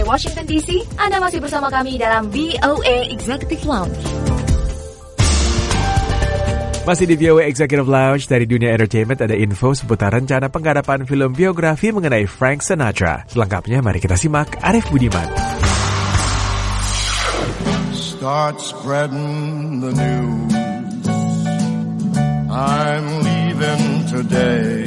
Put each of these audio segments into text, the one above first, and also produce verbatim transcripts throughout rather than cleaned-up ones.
Washington D C, Anda masih bersama kami dalam V O A Executive Lounge. Masih di V O A Executive Lounge. Dari dunia entertainment ada info seputar rencana penggarapan film biografi mengenai Frank Sinatra. Selengkapnya mari kita simak Arif Budiman. Start spreading the news. I'm leaving today.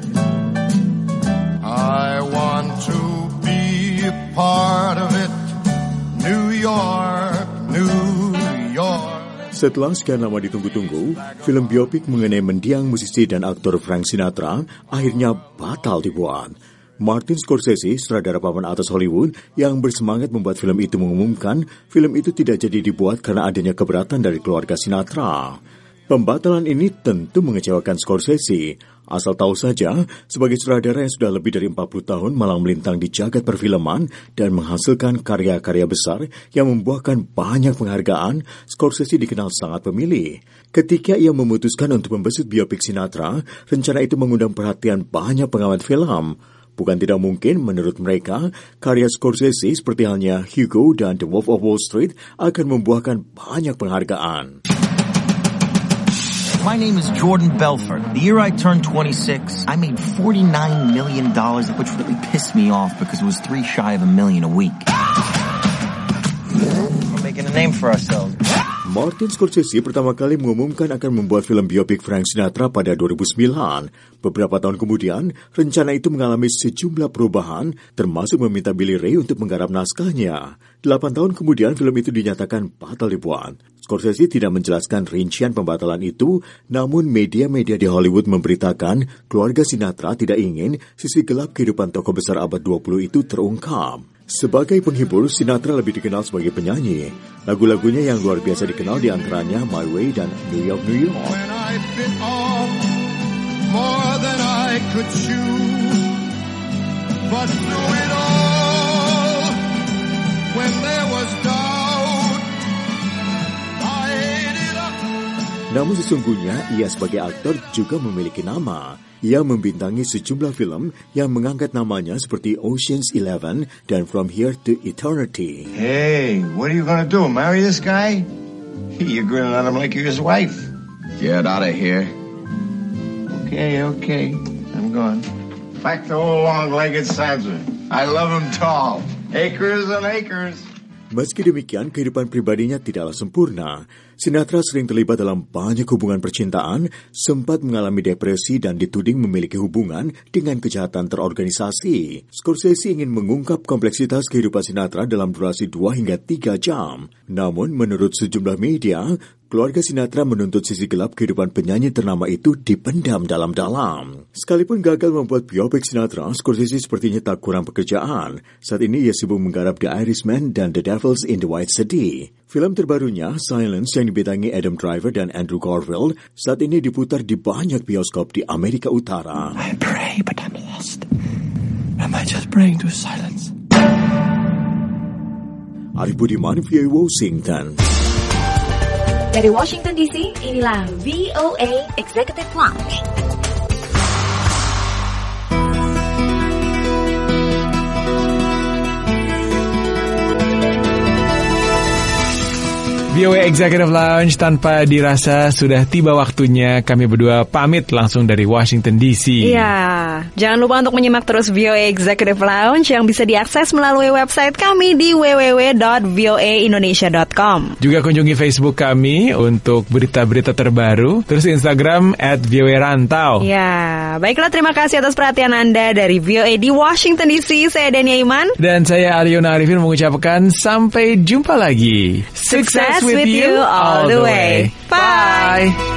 I want to be a part of it. New York, New York. Setelah sekian lama ditunggu-tunggu, film biopik mengenai mendiang musisi dan aktor Frank Sinatra akhirnya batal dibuat. Martin Scorsese, sutradara papan atas Hollywood yang bersemangat membuat film itu, mengumumkan film itu tidak jadi dibuat karena adanya keberatan dari keluarga Sinatra. Pembatalan ini tentu mengecewakan Scorsese. Asal tahu saja, sebagai sutradara yang sudah lebih dari empat puluh tahun malang melintang di jagat perfilman dan menghasilkan karya-karya besar yang membuahkan banyak penghargaan, Scorsese dikenal sangat pemilih. Ketika ia memutuskan untuk membesut biopik Sinatra, rencana itu mengundang perhatian banyak pengamat film. Bukan tidak mungkin menurut mereka, karya Scorsese seperti halnya Hugo dan The Wolf of Wall Street akan membuahkan banyak penghargaan. My name is Jordan Belfort. The year I turned twenty-six, I made forty-nine million dollars, which really pissed me off because it was three shy of a million a week. We're making a name for ourselves. Martin Scorsese pertama kali mengumumkan akan membuat film biopik Frank Sinatra pada dua ribu sembilan. Beberapa tahun kemudian, rencana itu mengalami sejumlah perubahan, termasuk meminta Billy Ray untuk menggarap naskahnya. Delapan tahun kemudian, film itu dinyatakan batal dibuat. Scorsese tidak menjelaskan rincian pembatalan itu, namun media-media di Hollywood memberitakan keluarga Sinatra tidak ingin sisi gelap kehidupan tokoh besar abad dua puluh itu terungkap. Sebagai penghibur, Sinatra lebih dikenal sebagai penyanyi. Lagu-lagunya yang luar biasa dikenal diantaranya My Way dan New York, New York. When I bit off more than I could chew, but through it all, when there was doubt, I ate it up. Namun sesungguhnya ia sebagai aktor juga memiliki nama. Ia membintangi sejumlah film yang mengangkat namanya seperti Ocean's Eleven dan From Here to Eternity. Hey, what are you gonna do? Marry this guy? You're grinning at him like you're his wife. Get out of here. Okay, okay. I'm going. Back to old long-legged Sansa. I love him tall. Acres and acres. Meski demikian, kehidupan pribadinya tidaklah sempurna. Sinatra sering terlibat dalam banyak hubungan percintaan, sempat mengalami depresi dan dituding memiliki hubungan dengan kejahatan terorganisasi. Scorsese ingin mengungkap kompleksitas kehidupan Sinatra dalam durasi dua hingga tiga jam. Namun, menurut sejumlah media, keluarga Sinatra menuntut sisi gelap kehidupan penyanyi ternama itu dipendam dalam-dalam. Sekalipun gagal membuat biopik Sinatra, Scorsese sepertinya tak kurang pekerjaan. Saat ini ia sibuk menggarap The Irishman dan The Devils in the White City. Film terbarunya, Silence, yang dibintangi Adam Driver dan Andrew Garfield, saat ini diputar di banyak bioskop di Amerika Utara. I pray, but I'm lost. Am I just praying to silence? Arif Budiman, V O A Washington. Dari Washington D C, inilah V O A Executive Lounge. V O A Executive Lounge, tanpa dirasa sudah tiba waktunya kami berdua pamit langsung dari Washington D C. Iya, jangan lupa untuk menyimak terus V O A Executive Lounge yang bisa diakses melalui website kami di w w w dot v o a indonesia dot com. Juga kunjungi Facebook kami untuk berita-berita terbaru, terus Instagram at V O A Rantau. Ya, baiklah, terima kasih atas perhatian Anda dari V O A di Washington D C. Saya Dania Iman. Dan saya Ariona Arifin mengucapkan sampai jumpa lagi. Sukses with you all the way. Bye.